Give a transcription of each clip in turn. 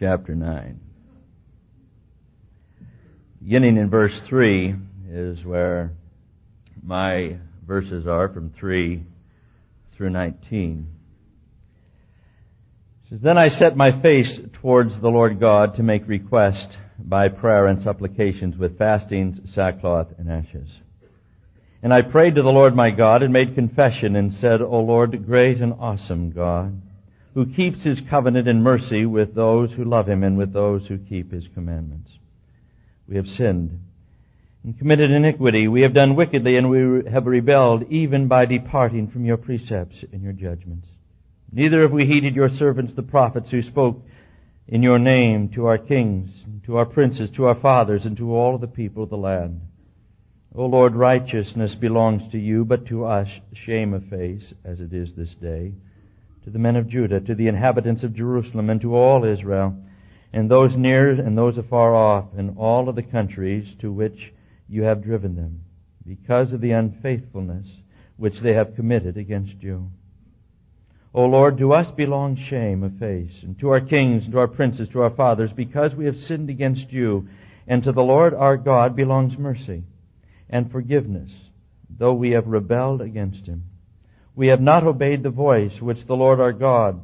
chapter 9. Beginning in verse 3 is where my verses are, from 3 through 19. It says, "Then I set my face towards the Lord God to make request by prayer and supplications with fastings, sackcloth, and ashes. And I prayed to the Lord my God and made confession and said, O Lord, great and awesome God, who keeps His covenant and mercy with those who love Him and with those who keep His commandments. We have sinned and committed iniquity. We have done wickedly and we have rebelled even by departing from your precepts and your judgments. Neither have we heeded your servants the prophets who spoke in your name to our kings, to our princes, to our fathers, and to all the people of the land. O Lord, righteousness belongs to you, but to us shame of face, as it is this day, to the men of Judah, to the inhabitants of Jerusalem, and to all Israel, and those near and those afar off, and all of the countries to which you have driven them, because of the unfaithfulness which they have committed against you. O Lord, to us belongs shame of face, and to our kings, and to our princes, to our fathers, because we have sinned against you, and to the Lord our God belongs mercy and forgiveness, though we have rebelled against Him. We have not obeyed the voice which the Lord our God,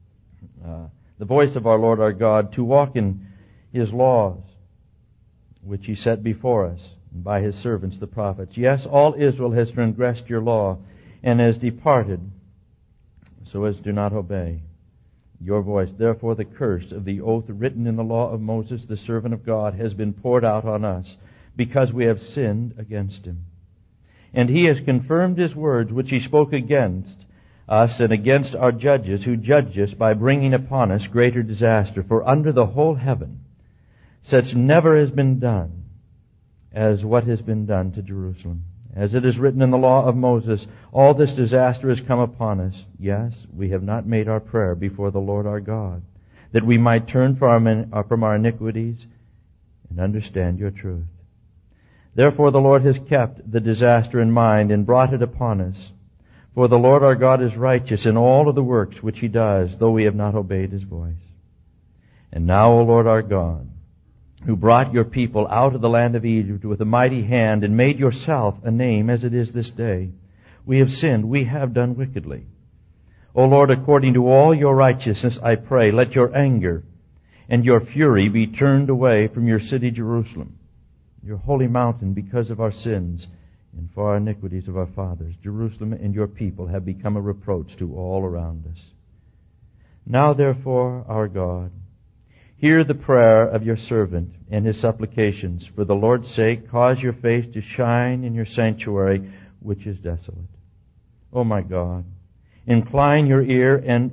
the voice of our Lord our God, to walk in His laws, which He set before us by His servants the prophets. Yes, all Israel has transgressed your law and has departed, so as to not obey your voice. Therefore the curse of the oath written in the law of Moses, the servant of God, has been poured out on us, because we have sinned against Him. And He has confirmed His words which He spoke against us and against our judges who judged us, by bringing upon us greater disaster. For under the whole heaven such never has been done as what has been done to Jerusalem. As it is written in the law of Moses, all this disaster has come upon us. Yes, we have not made our prayer before the Lord our God, that we might turn from our iniquities and understand your truth. Therefore the Lord has kept the disaster in mind and brought it upon us. For the Lord our God is righteous in all of the works which He does, though we have not obeyed His voice. And now, O Lord our God, who brought your people out of the land of Egypt with a mighty hand and made yourself a name as it is this day, we have sinned, we have done wickedly. O Lord, according to all your righteousness, I pray, let your anger and your fury be turned away from your city Jerusalem, your holy mountain, because of our sins and for our iniquities of our fathers. Jerusalem and your people have become a reproach to all around us. Now therefore, our God, hear the prayer of your servant and his supplications. For the Lord's sake, cause your face to shine in your sanctuary, which is desolate. O my God, incline your ear and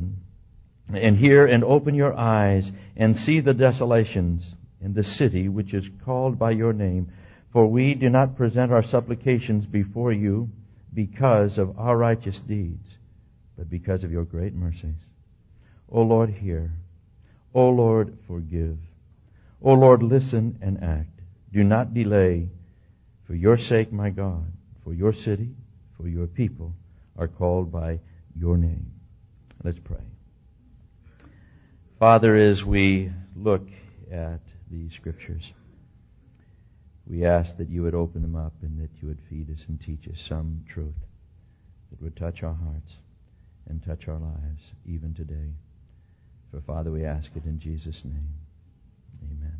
hear and open your eyes and see the desolations in the city which is called by your name. For we do not present our supplications before you because of our righteous deeds, but because of your great mercies. O Lord, hear. O Lord, forgive. O Lord, listen and act. Do not delay. For your sake, my God, for your city, for your people are called by your name. Let's pray. Father, as we look at these scriptures, we ask that you would open them up and that you would feed us and teach us some truth that would touch our hearts and touch our lives even today. For Father, we ask it in Jesus' name. Amen.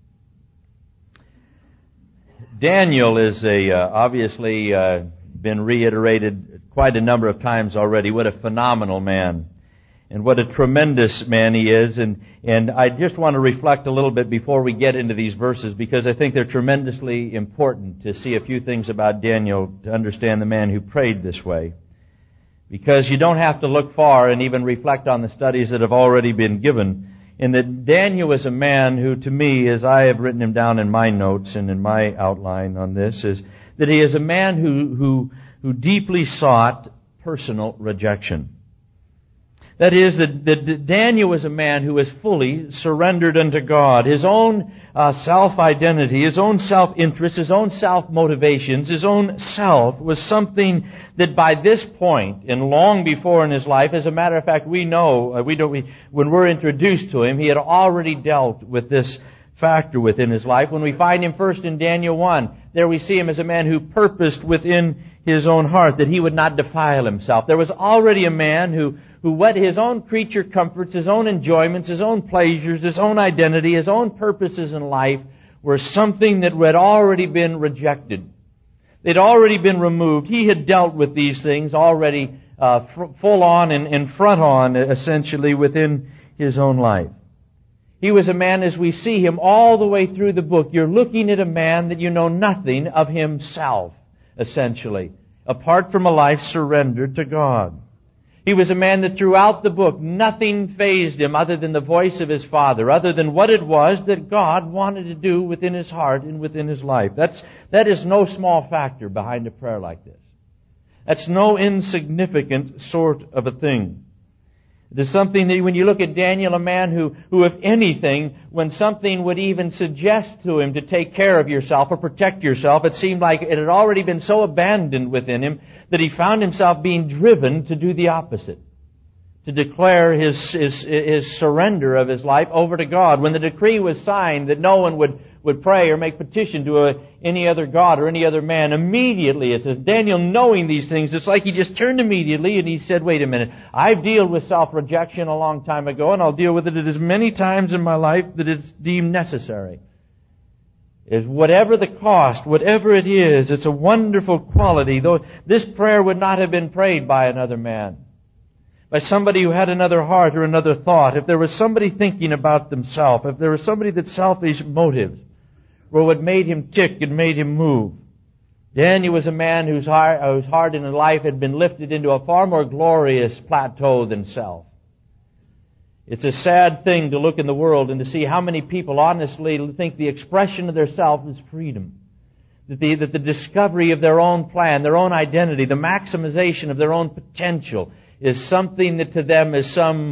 Daniel is obviously been reiterated quite a number of times already. What a phenomenal man. And what a tremendous man he is. And I just want to reflect a little bit before we get into these verses, because I think they're tremendously important to see a few things about Daniel to understand the man who prayed this way. Because you don't have to look far and even reflect on the studies that have already been given. And that Daniel is a man who, to me, as I have written him down in my notes and in my outline on this, is that he is a man who deeply sought personal rejection. That is, that Daniel was a man who was fully surrendered unto God. His own self-identity, his own self-interest, his own self-motivations, his own self was something that by this point, and long before in his life, as a matter of fact, we know, when we're introduced to him, he had already dealt with this factor within his life. When we find him first in Daniel 1, there we see him as a man who purposed within his own heart that he would not defile himself. There was already a man who what his own creature comforts, his own enjoyments, his own pleasures, his own identity, his own purposes in life were something that had already been rejected. They'd already been removed. He had dealt with these things already full on and front on, essentially, within his own life. He was a man, as we see him all the way through the book, you're looking at a man that you know nothing of himself, essentially, apart from a life surrendered to God. He was a man that throughout the book, nothing fazed him other than the voice of his Father, other than what it was that God wanted to do within his heart and within his life. That is no small factor behind a prayer like this. That's no insignificant sort of a thing. There's something that when you look at Daniel, a man who, if anything, when something would even suggest to him to take care of yourself or protect yourself, it seemed like it had already been so abandoned within him that he found himself being driven to do the opposite, to declare his surrender of his life over to God. When the decree was signed that no one would pray or make petition to any other god or any other man, immediately, it says, Daniel, knowing these things, it's like he just turned immediately and he said, wait a minute, I've dealt with self-rejection a long time ago, and I'll deal with it as many times in my life that it's deemed necessary. Is whatever the cost, whatever it is, it's a wonderful quality. Though this prayer would not have been prayed by another man, by somebody who had another heart or another thought, if there was somebody thinking about themselves, if there was somebody that selfish motives were what made him tick and made him move. Daniel was a man whose heart in his life had been lifted into a far more glorious plateau than self. It's a sad thing to look in the world and to see how many people honestly think the expression of their self is freedom. That the discovery of their own plan, their own identity, the maximization of their own potential is something that to them is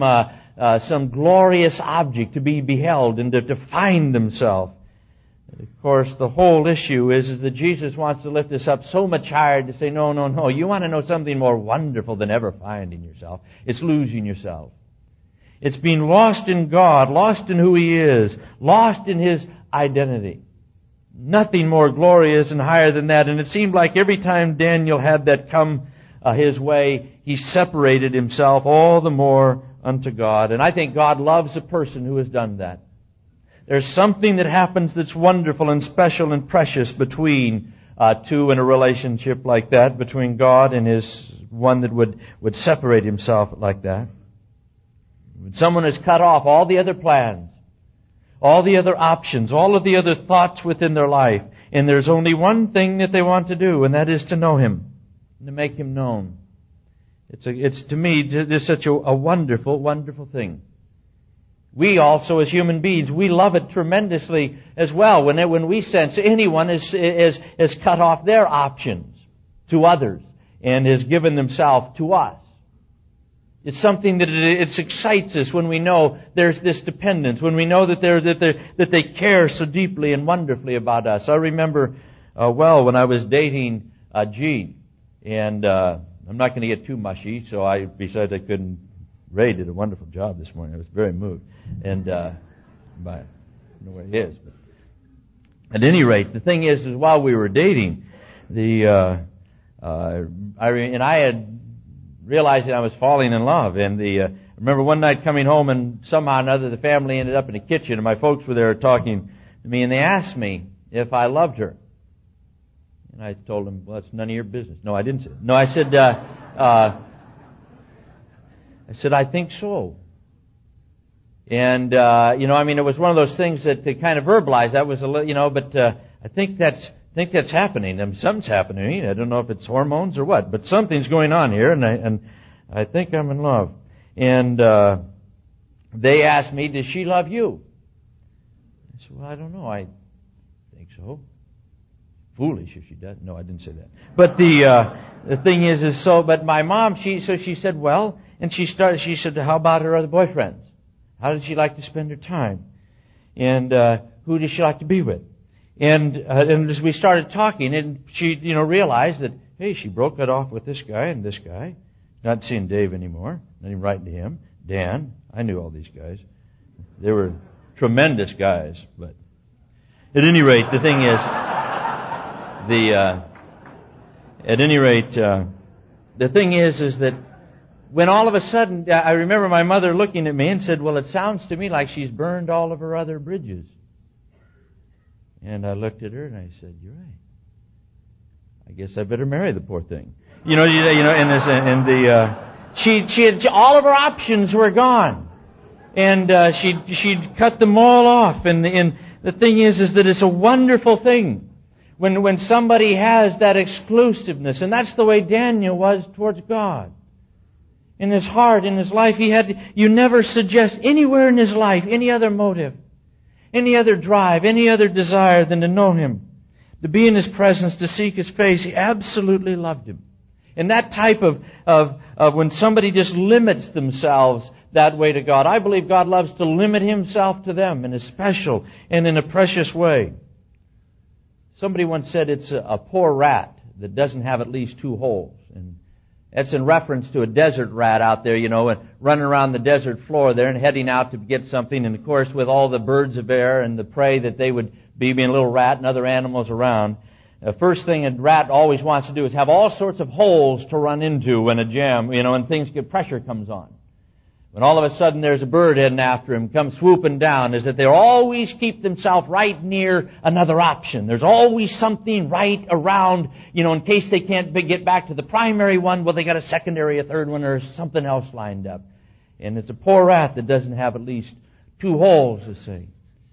some glorious object to be beheld and to find themselves. Of course, the whole issue is that Jesus wants to lift us up so much higher to say, no. You want to know something more wonderful than ever finding yourself. It's losing yourself. It's being lost in God, lost in who He is, lost in His identity. Nothing more glorious and higher than that. And it seemed like every time Daniel had that come his way, he separated himself all the more unto God. And I think God loves a person who has done that. There's something that happens that's wonderful and special and precious between two in a relationship like that, between God and His one that would separate himself like that. When someone has cut off all the other plans, all the other options, all of the other thoughts within their life, and there's only one thing that they want to do, and that is to know Him, and to make Him known. It's to me just such a wonderful, wonderful thing. We also, as human beings, we love it tremendously as well when we sense anyone has cut off their options to others and has given themselves to us. It's something that it excites us when we know there's this dependence, when we know that they care so deeply and wonderfully about us. I remember well when I was dating Jean, and I'm not going to get too mushy, besides I couldn't. Ray did a wonderful job this morning. I was very moved, and I don't know where he is. But at any rate, the thing is while we were dating, I had realized that I was falling in love. And I remember one night coming home, and somehow or another the family ended up in the kitchen, and my folks were there talking to me, and they asked me if I loved her. And I told them, well, it's none of your business. No, I didn't say that. No, I said, I think so. And, it was one of those things that to kind of verbalize, that was a little, but I think that's happening. Something's happening. I don't know if it's hormones or what, but something's going on here, and I think I'm in love. And they asked me, does she love you? I said, well, I don't know. I think so. Foolish if she does. No, I didn't say that. But the thing is but my mom, she said, well, And she said, how about her other boyfriends? How did she like to spend her time? And who does she like to be with? And as we started talking, and she, realized that, hey, she broke it off with this guy and this guy. Not seeing Dave anymore. Not even writing to him. Dan. I knew all these guys. They were tremendous guys. But at any rate, the thing is, the thing is that when all of a sudden, I remember my mother looking at me and said, well, it sounds to me like she's burned all of her other bridges. And I looked at her and I said, you're right. I guess I better marry the poor thing. She had, all of her options were gone. And she'd cut them all off. And the thing is that it's a wonderful thing when somebody has that exclusiveness. And that's the way Daniel was towards God. In his heart, in his life, you never suggest anywhere in his life any other motive, any other drive, any other desire than to know Him, to be in His presence, to seek His face. He absolutely loved Him. And that type of when somebody just limits themselves that way to God, I believe God loves to limit Himself to them in a special and in a precious way. Somebody once said it's a poor rat that doesn't have at least 2 holes. And that's in reference to a desert rat out there, and running around the desert floor there and heading out to get something. And of course, with all the birds of air and the prey that they would be, being a little rat and other animals around, the first thing a rat always wants to do is have all sorts of holes to run into when a jam, and pressure comes on. When all of a sudden there's a bird heading after him, comes swooping down, is that they always keep themselves right near another option. There's always something right around, in case they can't get back to the primary one, well, they got a secondary, a third one, or something else lined up. And it's a poor rat that doesn't have at least 2 holes, to say.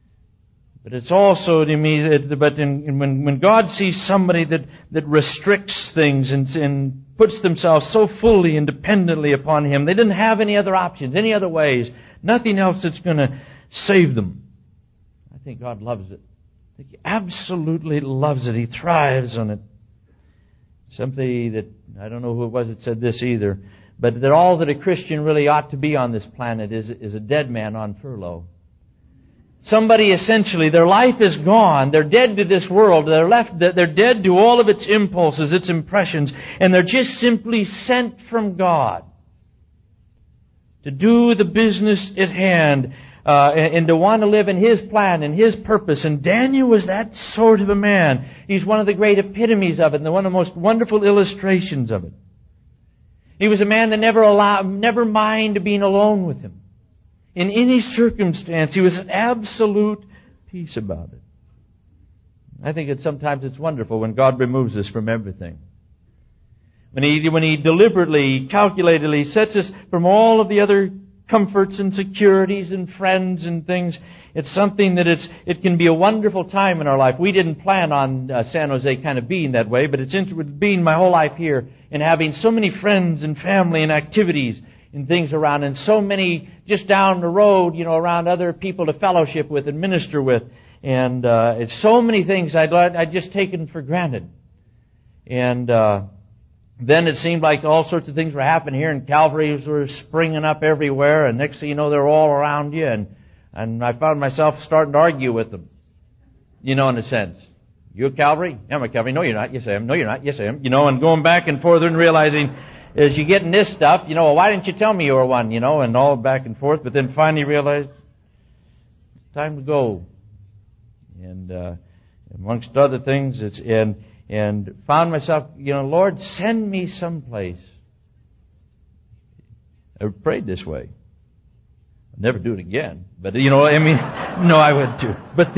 But it's also to me, when God sees somebody that restricts things and puts themselves so fully and dependently upon Him, they didn't have any other options, any other ways, nothing else that's going to save them. I think God loves it. I think He absolutely loves it. He thrives on it. Somebody that, I don't know who it was that said this either, but that all that a Christian really ought to be on this planet is a dead man on furlough. Somebody essentially, their life is gone. They're dead to this world. They're dead to all of its impulses, its impressions, and they're just simply sent from God to do the business at hand, and to want to live in His plan and His purpose. And Daniel was that sort of a man. He's one of the great epitomes of it, and one of the most wonderful illustrations of it. He was a man that never minded being alone with Him. In any circumstance, he was at absolute peace about it. I think sometimes it's wonderful when God removes us from everything. When He deliberately, calculatedly sets us from all of the other comforts and securities and friends and things, it's something that it can be a wonderful time in our life. We didn't plan on San Jose kind of being that way, but it's being my whole life here and having so many friends and family and activities and things around, and so many just down the road, around other people to fellowship with and minister with. And it's so many things I'd just taken for granted. And then it seemed like all sorts of things were happening here, and Calvaries were springing up everywhere, and next thing you know, they're all around you, and I found myself starting to argue with them, in a sense. You a Calvary? Yeah, I'm a Calvary. No, you're not. Yes, I am. No, you're not. Yes, I am. And going back and forth and realizing, as you get in this stuff, why didn't you tell me you were one, and all back and forth, but then finally realized it's time to go. And amongst other things, and found myself, Lord, send me someplace. I prayed this way. I'll never do it again. But, no, I would too. But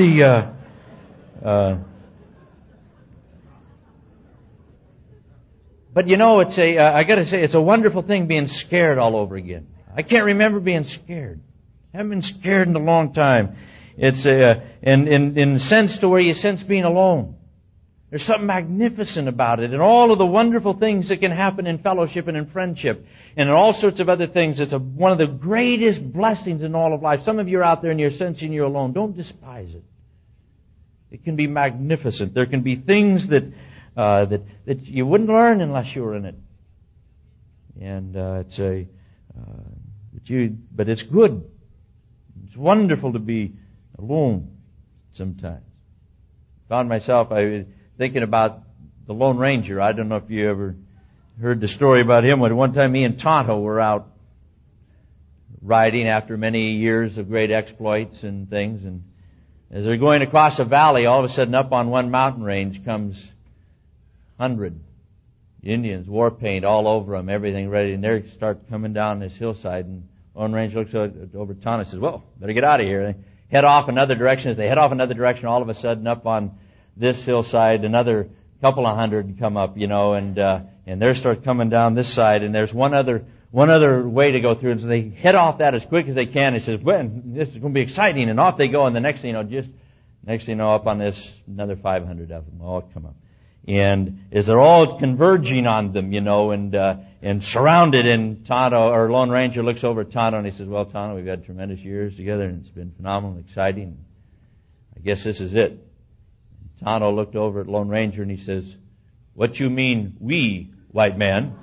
But I gotta say, it's a wonderful thing being scared all over again. I can't remember being scared. I haven't been scared in a long time. It's in the sense to where you sense being alone. There's something magnificent about it, and all of the wonderful things that can happen in fellowship and in friendship, and in all sorts of other things. It's one of the greatest blessings in all of life. Some of you are out there and you're sensing you're alone. Don't despise it. It can be magnificent. There can be things that you wouldn't learn unless you were in it. And But it's good. It's wonderful to be alone sometimes. Found myself, I was thinking about the Lone Ranger. I don't know if you ever heard the story about him. One time me and Tonto were out riding after many years of great exploits and things, and as they're going across a valley, all of a sudden up on one mountain range comes 100 Indians, war paint all over them, everything ready, and they start coming down this hillside, and Lone Ranger looks over Tonto and says, well, better get out of here. They head off another direction. As they head off another direction, all of a sudden up on this hillside, another couple of hundred come up, and they start coming down this side, and there's one other way to go through, and so they head off that as quick as they can. He says, well, this is going to be exciting, and off they go, and the next thing you know, up on this, another 500 of them all come up. And as they're all converging on them, and surrounded, and Tonto, or Lone Ranger, looks over at Tonto and he says, well, Tonto, we've had tremendous years together and it's been phenomenal, exciting. I guess this is it. Tonto looked over at Lone Ranger and he says, what you mean, we, white man?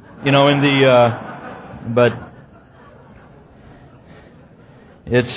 But it's,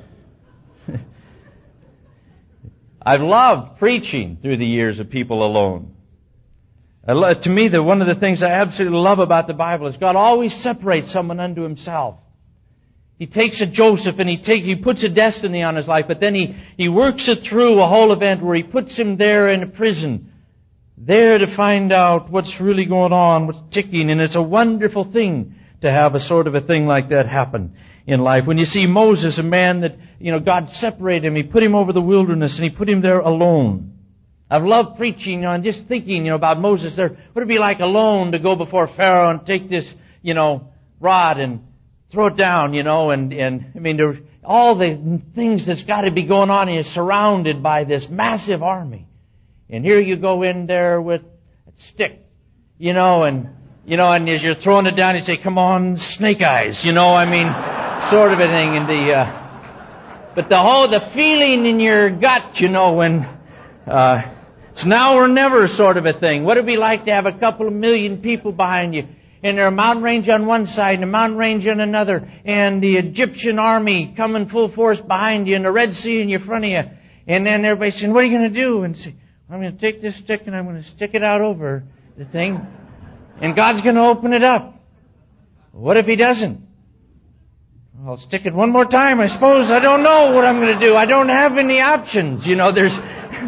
I've loved preaching through the years of people alone. To me, one of the things I absolutely love about the Bible is God always separates someone unto Himself. He takes a Joseph and he puts a destiny on his life, but then he works it through a whole event where He puts him there in a prison, there to find out what's really going on, what's ticking, and it's a wonderful thing to have a sort of a thing like that happen in life. When you see Moses, a man that, God separated him, He put him over the wilderness and He put him there alone. I've loved preaching, and just thinking, about Moses there. Would it be like alone to go before Pharaoh and take this, rod and throw it down, all the things that's got to be going on. He is surrounded by this massive army. And here you go in there with a stick, and as you're throwing it down, you say, come on, snake eyes, sort of a thing. And but the feeling in your gut, when, it's now or never sort of a thing. What would it be like to have a couple of million people behind you? And there are a mountain range on one side and a mountain range on another. And the Egyptian army coming full force behind you and the Red Sea in your front of you. And then everybody saying, what are you going to do? And say, I'm going to take this stick and I'm going to stick it out over the thing. And God's going to open it up. What if He doesn't? I'll stick it one more time, I suppose. I don't know what I'm going to do. I don't have any options. There's...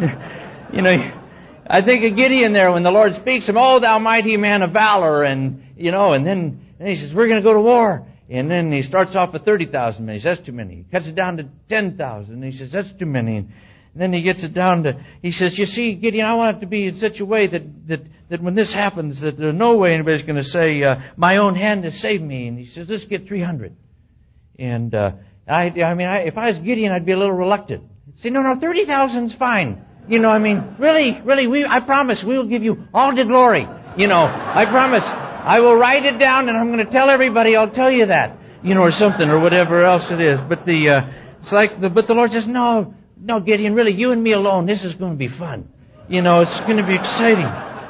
I think of Gideon there when the Lord speaks to him, oh, thou mighty man of valor, and then he says, we're going to go to war. And then he starts off with 30,000 men. He says, that's too many. He cuts it down to 10,000. And he says, that's too many. And then he gets it down to, he says, you see, Gideon, I want it to be in such a way that when this happens, that there's no way anybody's going to say, my own hand has saved me. And he says, let's get 300. And if I was Gideon, I'd be a little reluctant. I'd say, no, 30,000's fine. Really, I promise we will give you all the glory. I promise. I will write it down and I'm going to tell everybody I'll tell you that. Or something or whatever else it is. But but the Lord says, no, Gideon, really, you and me alone, this is going to be fun. It's going to be exciting.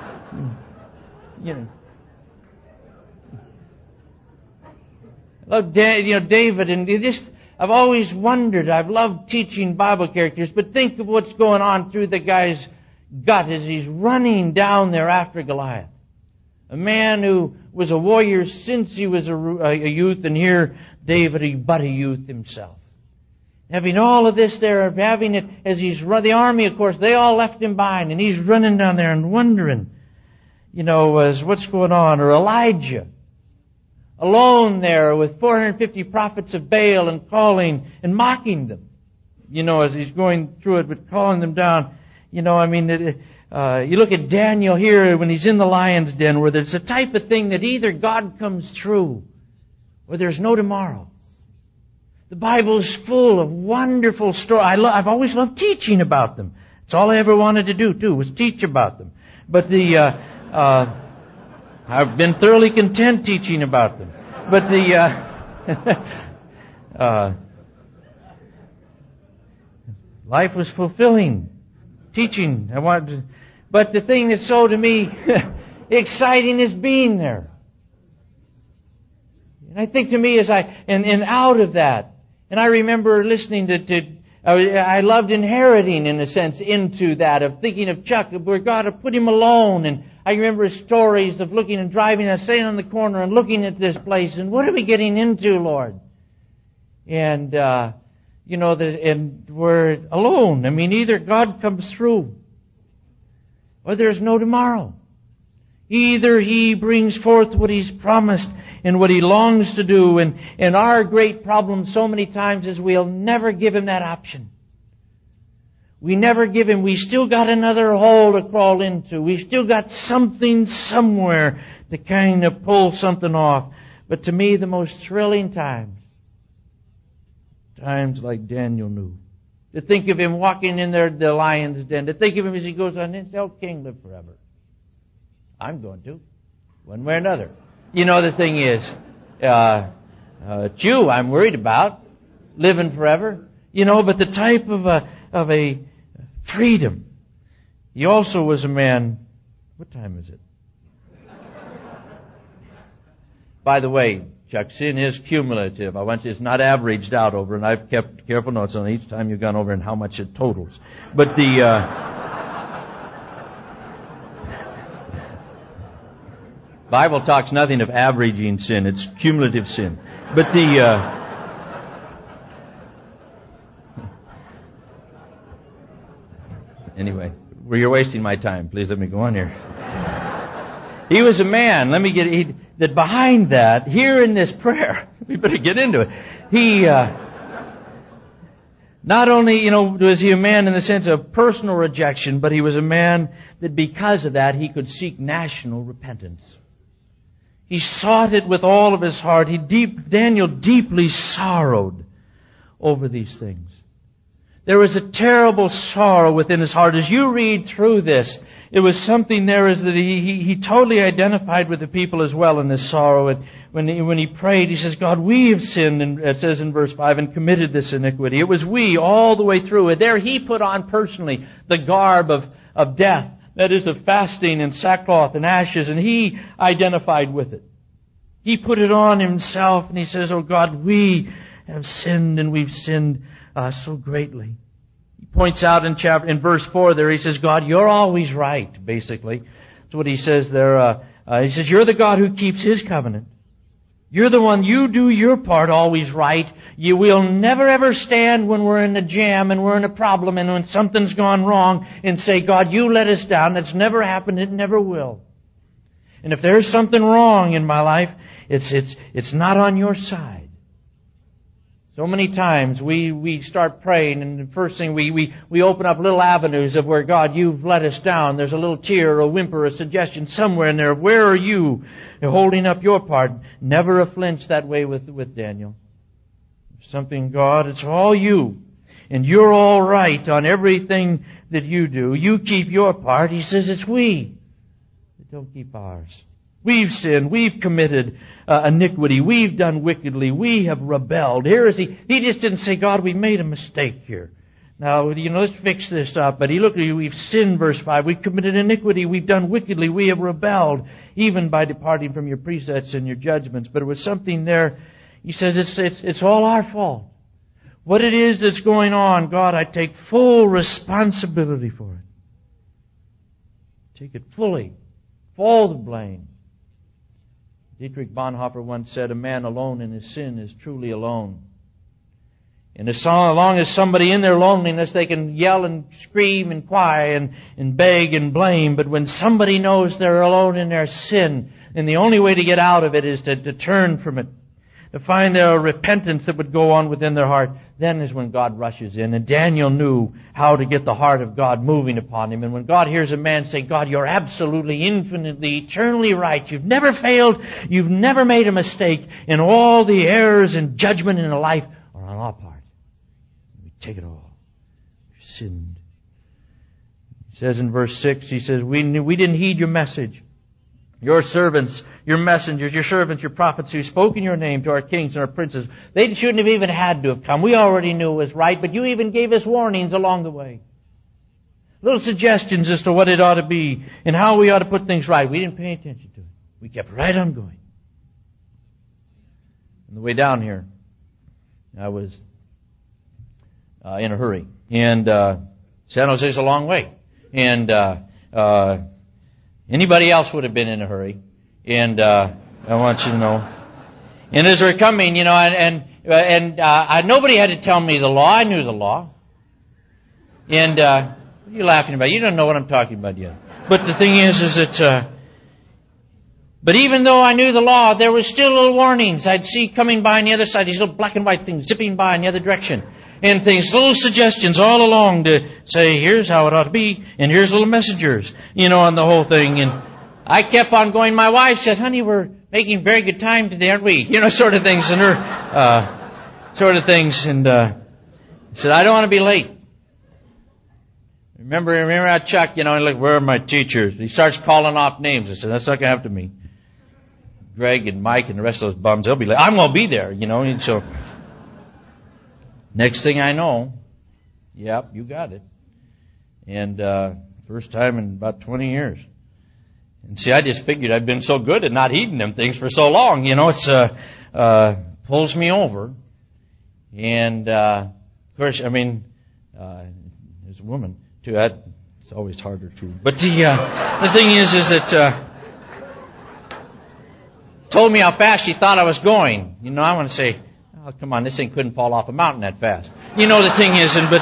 Look, David, and I've always wondered, I've loved teaching Bible characters, but think of what's going on through the guy's gut as he's running down there after Goliath. A man who was a warrior since he was a youth, and here David, but a youth himself. Having all of this there, having it as he's run, the army, of course, they all left him behind, and he's running down there and wondering, as what's going on. Or Elijah, alone there with 450 prophets of Baal and calling and mocking them, as he's going through it, but calling them down. You look at Daniel here when he's in the lion's den, where there's a type of thing that either God comes through or there's no tomorrow. The Bible's full of wonderful stories. I've always loved teaching about them. That's all I ever wanted to do, too, was teach about them. But I've been thoroughly content teaching about them. But life was fulfilling. Teaching. But the thing that's so to me exciting is being there. And I think to me and out of that, and I remember listening I loved inheriting, in a sense, into that, of thinking of Chuck, where God had put him alone. And I remember his stories of looking and driving, and staying on the corner and looking at this place, and what are we getting into, Lord? And, and we're alone. I mean, either God comes through, or there's no tomorrow. Either He brings forth what He's promised and what He longs to do. And our great problem so many times is we'll never give Him that option. We never give Him. We still got another hole to crawl into. We've still got something somewhere to kind of pull something off. But to me, the most thrilling times like Daniel knew. To think of him walking in there, the lion's den. To think of him as he goes on and says, "Oh, King, live forever." I'm going to, one way or another. You know, the thing is, Jew I'm worried about, living forever. You know, but the type of a freedom. He also was a man. What time is it? By the way, Chuck, sin is cumulative. I want you, it's not averaged out over, and I've kept careful notes on each time you've gone over and how much it totals. But Bible talks nothing of averaging sin. It's cumulative sin. But anyway, you're wasting my time. Please let me go on here. He was a man, that behind that, here in this prayer, we better get into it. He, not only, was he a man in the sense of personal rejection, but he was a man that because of that, he could seek national repentance. He sought it with all of his heart. Daniel deeply sorrowed over these things. There was a terrible sorrow within his heart. As you read through this, it was something there is that he totally identified with the people as well in this sorrow. And when he prayed, he says, "God, we have sinned," and it says in verse 5, "and committed this iniquity." It was we all the way through. And there he put on personally the garb of death. That is, of fasting and sackcloth and ashes, and he identified with it. He put it on himself, and he says, "Oh God, we have sinned, and we've sinned so greatly." He points out in verse 4 there, he says, "God, you're always right," basically. That's what he says there. He says, "You're the God who keeps His covenant. You're the one, you do your part always right. You will never ever stand when we're in a jam and we're in a problem and when something's gone wrong and say, 'God, you let us down.' That's never happened. It never will. And if there's something wrong in my life, it's not on your side." So many times we start praying, and the first thing we open up little avenues of where, "God, you've let us down." There's a little tear, a whimper, a suggestion somewhere in there. Where are you? You're holding up your part. Never a flinch that way with Daniel. Something, "God, it's all you. And you're all right on everything that you do. You keep your part." He says it's we that don't keep ours. We've sinned. We've committed iniquity. We've done wickedly. We have rebelled. Here is he. He just didn't say, "God, we made a mistake here. Now, let's fix this up." But he looked at you. We've sinned, verse 5. We've committed iniquity. We've done wickedly. We have rebelled, even by departing from your precepts and your judgments. But it was something there. He says it's all our fault. What it is that's going on, God, I take full responsibility for it. Take it fully. All the blame. Dietrich Bonhoeffer once said, "A man alone in his sin is truly alone." And as long as somebody in their loneliness, they can yell and scream and cry and beg and blame. But when somebody knows they're alone in their sin, and the only way to get out of it is to turn from it, to find their repentance that would go on within their heart, then is when God rushes in. And Daniel knew how to get the heart of God moving upon him. And when God hears a man say, "God, you're absolutely, infinitely, eternally right. You've never failed. You've never made a mistake. And all the errors and judgment in life are on our part. We take it all. We've sinned." He says in verse 6, he says, we didn't heed your message. Your servants, your messengers, your servants, your prophets who spoke in your name to our kings and our princes, they shouldn't have even had to have come. We already knew it was right, but you even gave us warnings along the way. Little suggestions as to what it ought to be and how we ought to put things right. We didn't pay attention to it. We kept right on going. On the way down here, I was in a hurry. And San Jose's a long way. And anybody else would have been in a hurry. And I want you to know. And as we're coming, you know, and nobody had to tell me the law. I knew the law. And what are you laughing about? You don't know what I'm talking about yet. But the thing is that but even though I knew the law, there was still little warnings I'd see coming by on the other side, these little black and white things zipping by in the other direction. And things, little suggestions all along to say, here's how it ought to be, and here's little messengers, you know, on the whole thing. And I kept on going. My wife said, honey, we're making very good time today, aren't we? You know, sort of things. And her, sort of things. And I said, I don't want to be late. Remember that Chuck, you know, like, where are my teachers? He starts calling off names. I said, that's not going to happen to me. Greg and Mike and the rest of those bums, they'll be late. I'm going to be there, you know. And so, next thing I know, yep, you got it. And first time in about 20 years. And see, I just figured I'd been so good at not heeding them things for so long, you know. It's pulls me over. And of course, I mean, there's a woman too. It's always harder to. But the thing is that told me how fast she thought I was going. You know, I want to say, oh, come on, this thing couldn't fall off a mountain that fast. You know, the thing is, but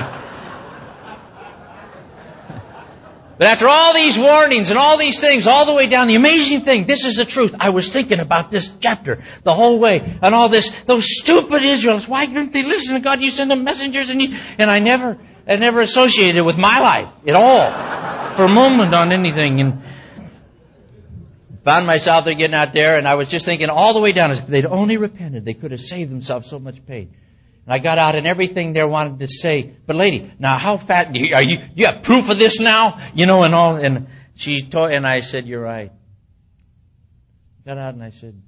after all these warnings and all these things, all the way down, the amazing thing, this is the truth. I was thinking about this chapter the whole way, and all this, those stupid Israelites, why didn't they listen to God? You send them messengers, and I never associated it with my life at all, for a moment on anything, and found myself there getting out there, and I was just thinking all the way down, if they'd only repented, they could have saved themselves so much pain. And I got out, and everything there wanted to say, but lady, now how fat, you have proof of this now? You know, and all, and she told, and I said, you're right. Got out, and I said,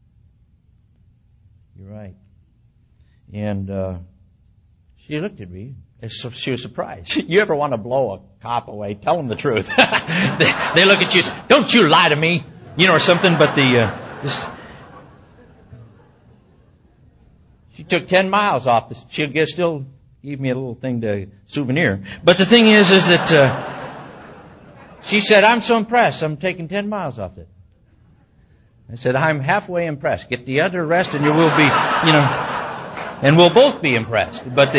you're right. And she looked at me, and so she was surprised. You ever want to blow a cop away? Tell them the truth. They look at you, don't you lie to me, you know, or something. But she took 10 miles off. She'll still give me a little thing to souvenir. But the thing is that she said, I'm so impressed. I'm taking 10 miles off it. I said, I'm halfway impressed. Get the other rest, and you will be, you know, and we'll both be impressed. But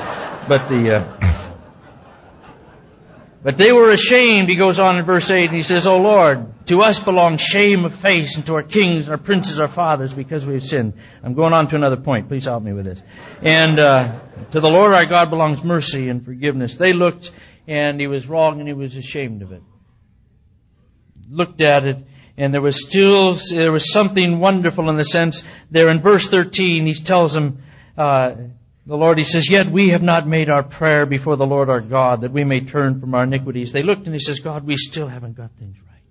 they were ashamed, he goes on in verse 8, and he says, O Lord, to us belongs shame of face, and to our kings, our princes, our fathers, because we have sinned. I'm going on to another point. Please help me with this. And to the Lord our God belongs mercy and forgiveness. They looked, and he was wrong, and he was ashamed of it. Looked at it, and there was something wonderful in the sense there in verse 13, he tells them, the Lord, he says, yet we have not made our prayer before the Lord our God, that we may turn from our iniquities. They looked and he says, God, we still haven't got things right.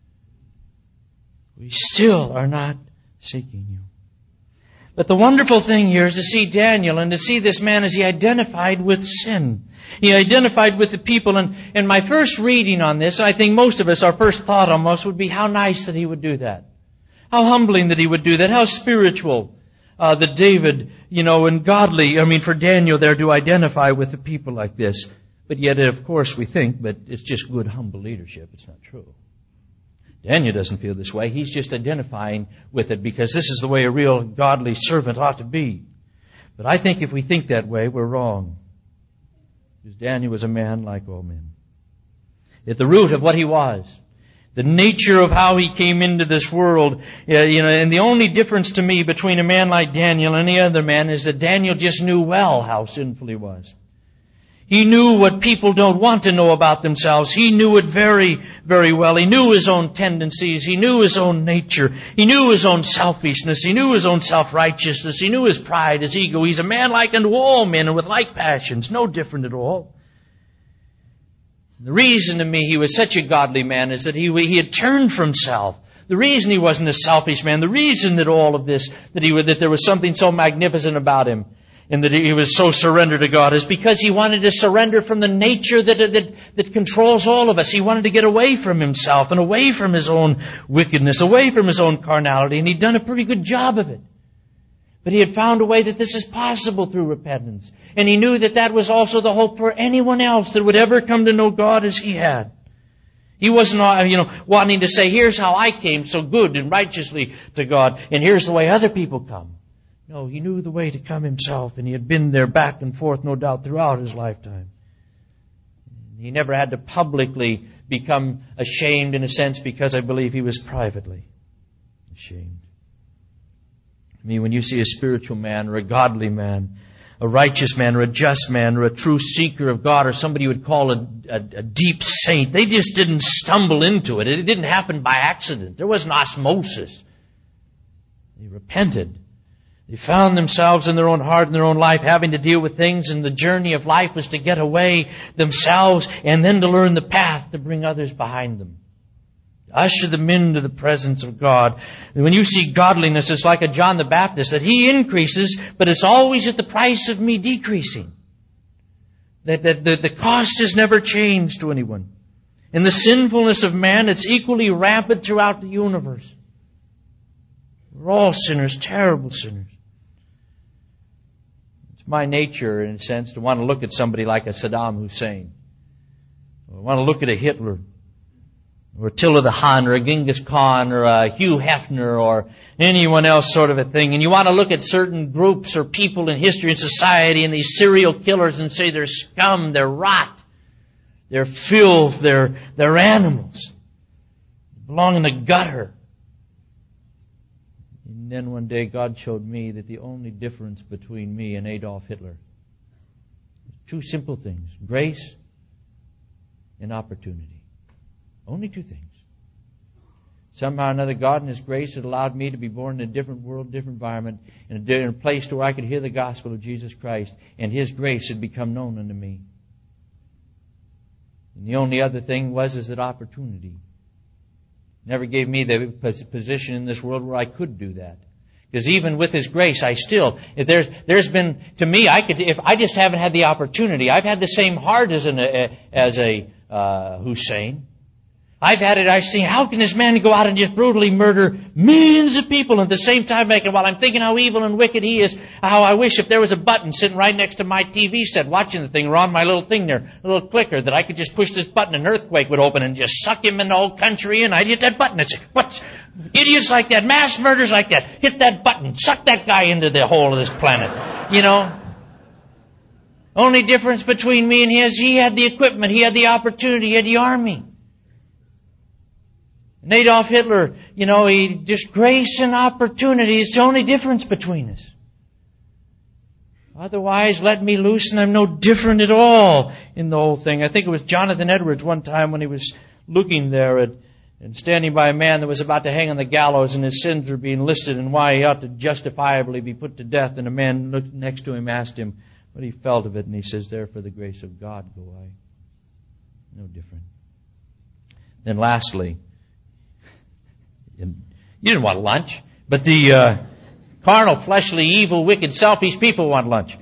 We still are not seeking you. But the wonderful thing here is to see Daniel and to see this man as he identified with sin. He identified with the people. And my first reading on this, I think most of us, our first thought almost would be how nice that he would do that. How humbling that he would do that. How spiritual. That David, you know, and godly, for Daniel there to identify with the people like this. But yet, of course, we think, but it's just good, humble leadership. It's not true. Daniel doesn't feel this way. He's just identifying with it because this is the way a real godly servant ought to be. But I think if we think that way, we're wrong. Because Daniel was a man like all men. At the root of what he was, the nature of how he came into this world, and the only difference to me between a man like Daniel and any other man is that Daniel just knew well how sinful he was. He knew what people don't want to know about themselves. He knew it very, very well. He knew his own tendencies. He knew his own nature. He knew his own selfishness. He knew his own self-righteousness. He knew his pride, his ego. He's a man like unto all men and with like passions, no different at all. The reason to me he was such a godly man is that he had turned from self. The reason he wasn't a selfish man, the reason that all of this, that there was something so magnificent about him, and that he was so surrendered to God, is because he wanted to surrender from the nature that controls all of us. He wanted to get away from himself and away from his own wickedness, away from his own carnality, and he'd done a pretty good job of it. But he had found a way that this is possible through repentance. And he knew that that was also the hope for anyone else that would ever come to know God as he had. He wasn't, wanting to say, here's how I came so good and righteously to God, and here's the way other people come. No, he knew the way to come himself, and he had been there back and forth, no doubt, throughout his lifetime. He never had to publicly become ashamed, in a sense, because I believe he was privately ashamed. I mean, when you see a spiritual man or a godly man, a righteous man or a just man or a true seeker of God or somebody you would call a deep saint, they just didn't stumble into it. It didn't happen by accident. There wasn't osmosis. They repented. They found themselves in their own heart and their own life having to deal with things, and the journey of life was to get away themselves and then to learn the path to bring others behind them. Usher them into the presence of God. And when you see godliness, it's like a John the Baptist, that he increases, but it's always at the price of me decreasing. That the cost is never changed to anyone. And the sinfulness of man, it's equally rampant throughout the universe. We're all sinners, terrible sinners. It's my nature, in a sense, to want to look at somebody like a Saddam Hussein. I want to look at a Hitler, or Attila the Hun, or a Genghis Khan, or a Hugh Hefner, or anyone else sort of a thing. And you want to look at certain groups or people in history and society and these serial killers and say they're scum, they're rot, they're filth, they're animals. They belong in the gutter. And then one day God showed me that the only difference between me and Adolf Hitler was two simple things: grace and opportunity. Only two things. Somehow or another, God in His grace had allowed me to be born in a different world, different environment, in a place where I could hear the gospel of Jesus Christ, and His grace had become known unto me. And the only other thing is that opportunity never gave me the position in this world where I could do that. Because even with His grace, there's been, to me, if I just haven't had the opportunity. I've had the same heart as a Hussein. I've seen, how can this man go out and just brutally murder millions of people, and at the same time while I'm thinking how evil and wicked he is, how I wish if there was a button sitting right next to my TV set watching the thing, or on my little thing there, a little clicker, that I could just push this button and an earthquake would open and just suck him in the whole country, and I'd hit that button and say, what? Idiots like that, mass murders like that, hit that button, suck that guy into the hole of this planet. You know? Only difference between me and he had the equipment, he had the opportunity, he had the army. And Adolf Hitler, he just grace and opportunity is the only difference between us. Otherwise, let me loose and I'm no different at all in the whole thing. I think it was Jonathan Edwards one time when he was looking there and standing by a man that was about to hang on the gallows, and his sins were being listed and why he ought to justifiably be put to death. And a man looked next to him, asked him what he felt of it, and he says, "There for the grace of God go I." No different. Then lastly, you didn't want lunch, but the carnal, fleshly, evil, wicked, selfish people want lunch.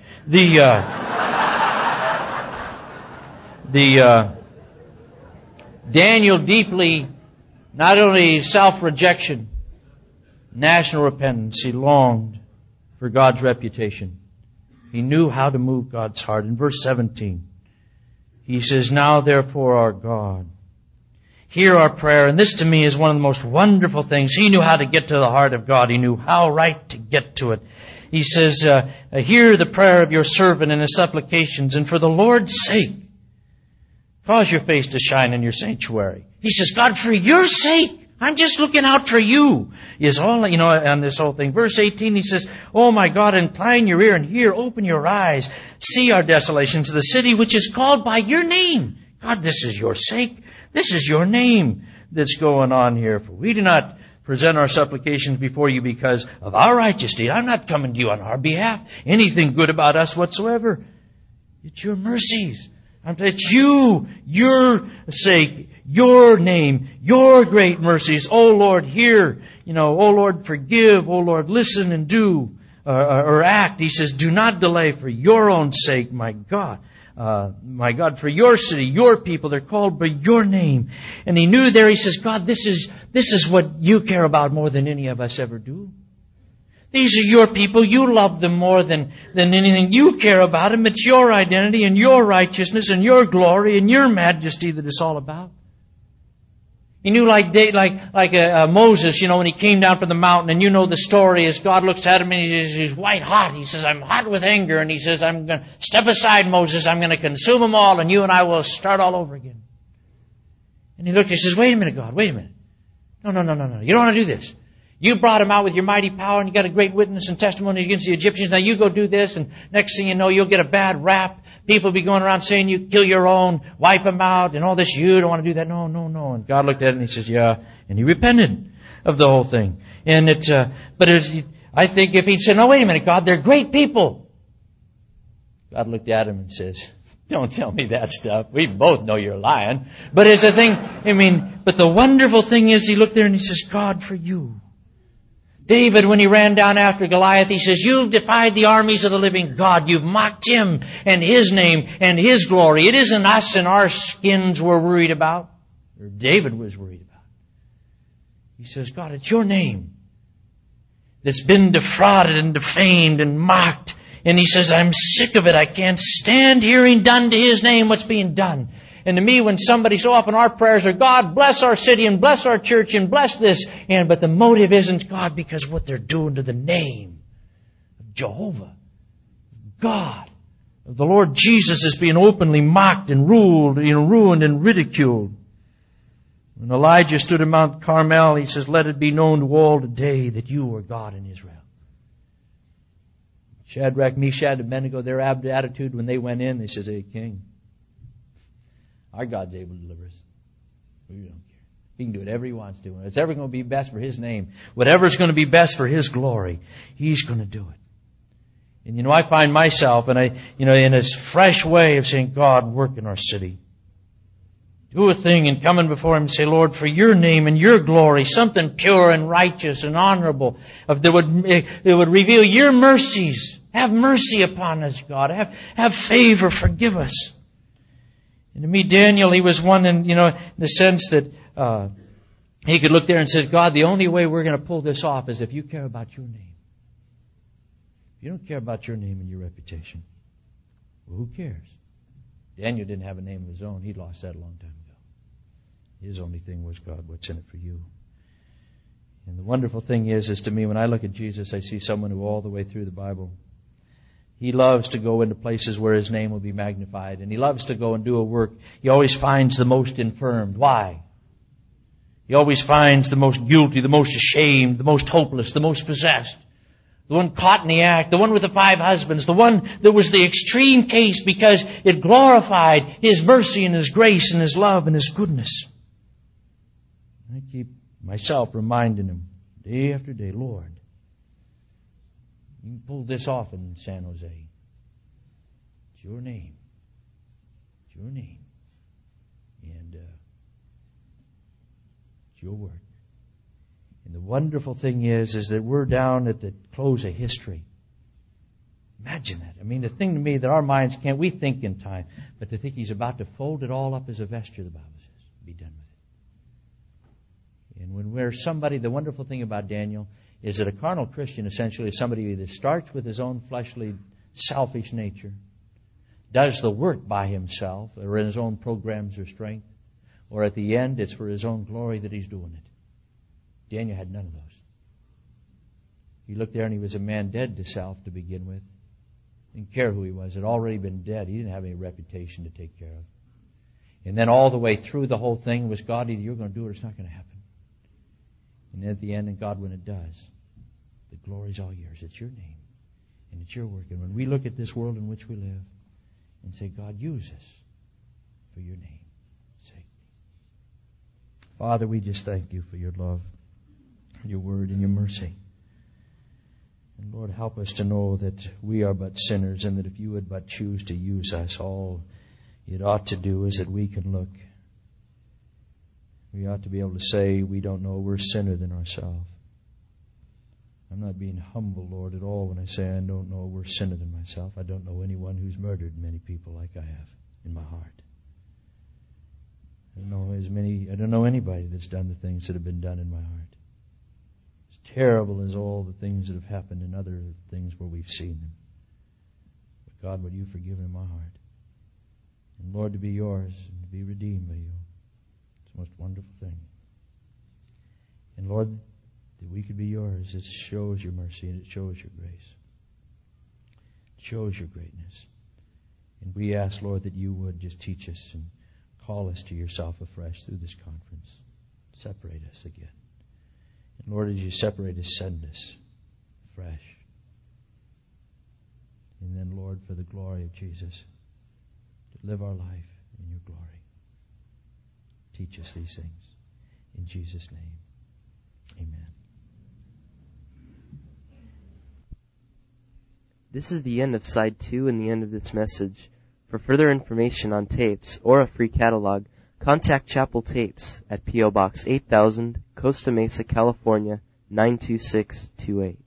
Daniel deeply, not only self-rejection, national repentance, he longed for God's reputation. He knew how to move God's heart. In verse 17, he says, "Now therefore our God, hear our prayer." And this to me is one of the most wonderful things. He knew how to get to the heart of God. He knew how right to get to it. He says, "Hear the prayer of your servant and his supplications, and for the Lord's sake, cause your face to shine in your sanctuary." He says, God, for your sake, I'm just looking out for you. Is all, on this whole thing. Verse 18, he says, "Oh my God, incline your ear and hear, open your eyes, see our desolations, the city which is called by your name." God, this is your sake. This is your name that's going on here. For we do not present our supplications before you because of our righteousness. I'm not coming to you on our behalf, anything good about us whatsoever. It's your mercies. It's you, your sake, your name, your great mercies. Oh Lord, hear. Oh Lord, forgive. Oh Lord, listen and do or act. He says, do not delay for your own sake, my God. My God, for your city, your people, they're called by your name. And he knew there, he says, God, this is what you care about more than any of us ever do. These are your people. You love them more than anything. You care about them. It's your identity and your righteousness and your glory and your majesty that it's all about. He knew like Moses, when he came down from the mountain, and you know the story as God looks at him and he's white hot. He says, I'm hot with anger. And he says, I'm going to step aside, Moses. I'm going to consume them all, and you and I will start all over again. And he looked and he says, wait a minute, God, wait a minute. No. You don't want to do this. You brought him out with your mighty power, and you got a great witness and testimony against the Egyptians. Now you go do this, and next thing you know, you'll get a bad rap. People will be going around saying you kill your own, wipe them out, and all this. You don't want to do that. No. And God looked at it and he says, yeah. And he repented of the whole thing. And I think if he'd said, no, wait a minute, God, they're great people. God looked at him and says, don't tell me that stuff. We both know you're lying. But it's a thing, but the wonderful thing is he looked there and he says, God, for you. David, when he ran down after Goliath, he says, you've defied the armies of the living God. You've mocked him and his name and his glory. It isn't us and our skins we're worried about, or David was worried about. He says, God, it's your name that's been defrauded and defamed and mocked. And he says, I'm sick of it. I can't stand hearing done to his name what's being done. And to me, when somebody, so often our prayers are, God, bless our city and bless our church and bless this. But the motive isn't God because what they're doing to the name of Jehovah, God, of the Lord Jesus is being openly mocked and ruled, ruined and ridiculed. When Elijah stood in Mount Carmel, he says, let it be known to all today that you are God in Israel. Shadrach, Meshach, and Abednego, their attitude when they went in, they says, hey, King, our God's able to deliver us. We don't care. He can do whatever He wants to. And it's ever going to be best for His name. Whatever's going to be best for His glory, He's going to do it. And I find myself, in this fresh way of saying, God, work in our city. Do a thing and coming before Him and say, Lord, for your name and your glory, something pure and righteous and honorable that would reveal your mercies. Have mercy upon us, God. Have favor. Forgive us. And to me, Daniel, he was one in the sense that he could look there and say, God, the only way we're going to pull this off is if you care about your name. If you don't care about your name and your reputation, well, who cares? Daniel didn't have a name of his own. He lost that a long time ago. His only thing was, God, what's in it for you? And the wonderful thing is to me, when I look at Jesus, I see someone who all the way through the Bible, He loves to go into places where His name will be magnified. And He loves to go and do a work. He always finds the most infirmed. Why? He always finds the most guilty, the most ashamed, the most hopeless, the most possessed. The one caught in the act, the one with the 5 husbands, the one that was the extreme case because it glorified His mercy and His grace and His love and His goodness. I keep myself reminding Him day after day, Lord, you can pull this off in San Jose. It's your name. It's your name. And it's your work. And the wonderful thing is that we're down at the close of history. Imagine that. The thing to me that our minds can't, we think in time, but to think He's about to fold it all up as a vesture, the Bible says, be done with it. And when we're somebody, the wonderful thing about Daniel is that a carnal Christian essentially is somebody who either starts with his own fleshly, selfish nature, does the work by himself or in his own programs or strength, or at the end it's for his own glory that he's doing it. Daniel had none of those. He looked there and he was a man dead to self to begin with. Didn't care who he was. Had already been dead. He didn't have any reputation to take care of. And then all the way through the whole thing was, God, either you're going to do it or it's not going to happen. And at the end, and God, when it does, the glory's all yours. It's your name. And it's your work. And when we look at this world in which we live and say, God, use us for your name's sake. Father, we just thank you for your love, your word, and your mercy. And Lord, help us to know that we are but sinners and that if you would but choose to use us, all it ought to do is that we can look. We ought to be able to say, we don't know, we're a sinner than ourselves. I'm not being humble, Lord, at all when I say I don't know we're a sinner than myself. I don't know anyone who's murdered many people like I have in my heart. I don't know anybody that's done the things that have been done in my heart. It's terrible as all the things that have happened and other things where we've seen them. But God, would you forgive in my heart? And Lord, to be yours and to be redeemed by you. It's the most wonderful thing. And Lord, that we could be yours, it shows your mercy and it shows your grace. It shows your greatness. And we ask, Lord, that you would just teach us and call us to yourself afresh through this conference. Separate us again. And Lord, as you separate us, send us fresh. And then, Lord, for the glory of Jesus, to live our life in your glory. Teach us these things. In Jesus' name, amen. This is the end of Side 2 and the end of this message. For further information on tapes or a free catalog, contact Chapel Tapes at P.O. Box 8000, Costa Mesa, California, 92628.